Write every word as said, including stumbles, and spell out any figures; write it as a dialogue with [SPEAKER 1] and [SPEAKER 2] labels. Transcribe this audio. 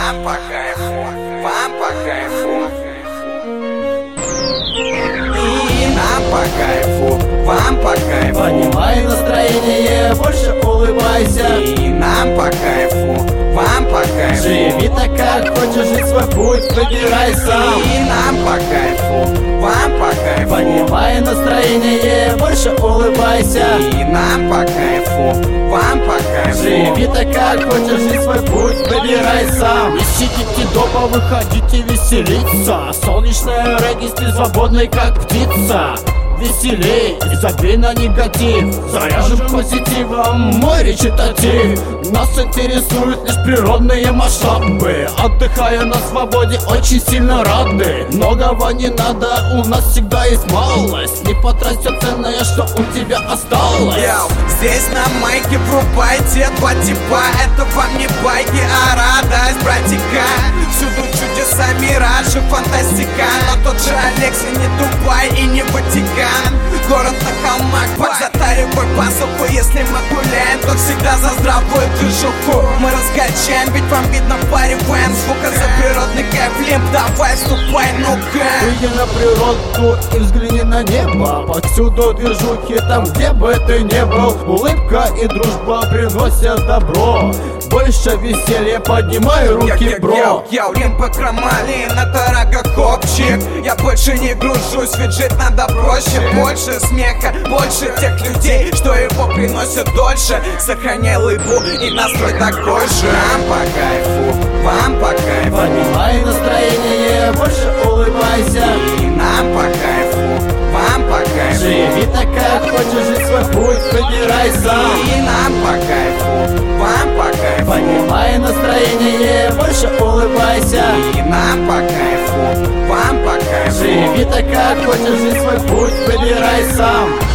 [SPEAKER 1] нам по кайфу, вам по кайфу. И нам по кайфу, вам по кайфу.
[SPEAKER 2] Поднимай настроение, больше улыбайся.
[SPEAKER 1] И нам по кайфу, вам по кайфу.
[SPEAKER 2] Живи так, как хочешь, жить свой путь, выбирай сам.
[SPEAKER 1] И нам по кайфу, вам по кайфу.
[SPEAKER 2] Поднимай настроение, больше улыбайся.
[SPEAKER 1] И нам по кайфу, вам по кайфу.
[SPEAKER 2] Живи так, как хочешь, жить свой путь, выбирай сам. Не сидите дома, выходите веселиться. Солнечная регги, стиль свободный, как птица. Веселей, забей на негатив. Заряжен позитивом мой речитатив. Нас интересуют лишь природные масштабы. Отдыхая на свободе, очень сильно рады. Многого не надо, у нас всегда есть малость. Не потрать все ценное, что у тебя осталось.
[SPEAKER 1] Йоу, здесь на майке врубайте два типа. Это вам не байки, а радость, братика. Всюду чудеса, миражи, фантастика. Но тот же Алекси не Дубай и не Ватикан. Город на холмах, под затаривай посылку. Если мы гуляем, то всегда за здравую движуху. Мы раскачаем, ведь вам видно париваем. Звука за природный кайф, лимп, давай вступай, ну-ка.
[SPEAKER 2] Выйди на природу и взгляни на небо. Повсюду движухи, там где бы ты ни был. Улыбка и дружба приносят добро. Больше веселья, поднимай руки, бро.
[SPEAKER 1] Я лимп акромалин, это рога копчик. Я больше не гружусь, ведь жить надо проще. Больше смеха, больше тех людей, что его приносят дольше. Сохраняй лыбу и настрой такой же. Нам по кайфу, вам по кайфу.
[SPEAKER 2] Поднимай настроение, больше улыбайся.
[SPEAKER 1] И нам по кайфу, вам по кайфу.
[SPEAKER 2] Живи так, как хочешь, жить свой путь, выбирай сам.
[SPEAKER 1] И нам по кайфу, вам по кайфу.
[SPEAKER 2] Поднимай настроение, больше улыбайся.
[SPEAKER 1] И нам по кайфу, вам по кайфу.
[SPEAKER 2] Живи так, как хочешь, жить свой путь, выбирай сам.